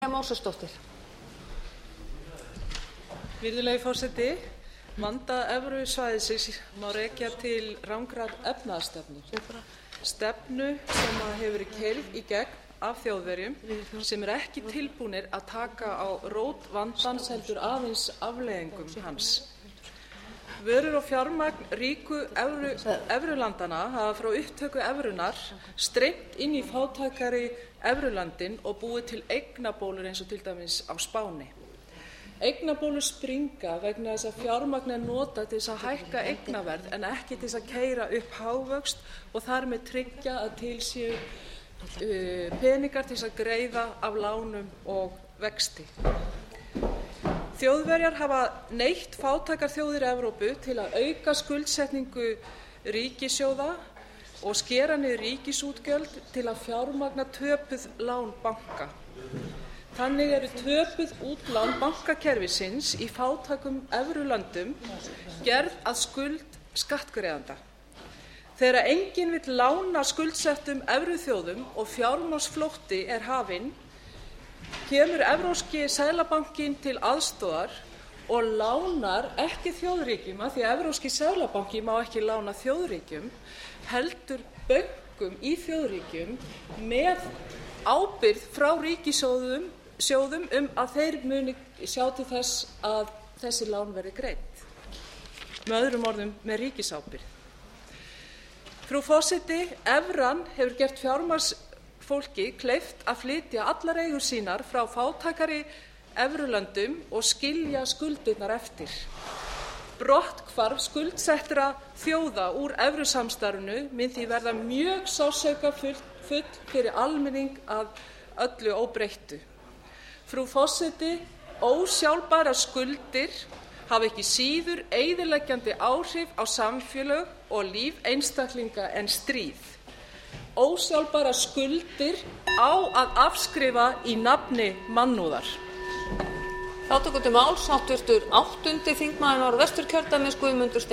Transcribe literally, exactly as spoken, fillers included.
Mósesdóttir. Virðulegi forseti, vanda evrusvæðisins má rekja til rangrar efnahagsstefnu. Stefnu sem hefur verið keyrð í gegn af Þjóðverjum sem eru ekki tilbúnir að taka á rót vandans heldur aðeins afleiðingum hans. Vörur og fjármagn ríku evru, evrulandanna hafa frá upptöku evrunnar streymt inn í fátækari evrulöndin og búið til eignabólur eins og til dæmis á Spáni. Eignabólur springa vegna þess að fjármagn er notað til þess að hækka eignaverð en ekki til þess að keyra upp hagvöxt og þar með tryggja að til séu uh, peningar til þess að greiða af lánum og vexti. Þjóðverjar hafa neytt fátækar þjóðir Evrópu til að auka skuldsetningu ríkissjóða og skera niður ríkisútgjöld til að fjármagna töpuð lán banka. Þannig eru töpuð útlán bankakerfisins í fátækum evrulöndum gerð að skuld skattgreiðanda. Þegar enginn vill lána skuldsettum evruþjóðum og fjármagnsflótti er hafinn, kemur Evrópski seðlabankinn til aðstoðar og lánar ekki þjóðríkjum, af því að Evrópski seðlabanki má ekki lána þjóðríkjum, heldur bönkum í þjóðríkjum með ábyrgð frá ríkissjóðum sjóðum um að þeir muni sjá til þess að þessi lán verði greidd. Með öðrum orðum með ríkisábyrgð. Frú forseti, evran hefur gert fjármagnsfólki kleift að flytja allar eigur sínar frá fátækari evrulöndum og skilja skuldirnar eftir. Brotthvarf skuldsettra þjóða úr evrusamstarfinu mun því verða mjög sársaukafull fyrir almenning að öllu óbreyttu. Frú forseti, ósjálfbærar skuldir hafa ekki síður eyðileggjandi áhrif á samfélög og líf einstaklinga en stríð. Ósjálfbærar skuldir á að afskrifa í nafni mannúðar. Þá tekur til máls háttvirtur áttundi þingmaður Norðvesturkjördæmis Guðmundur Steingrímsson.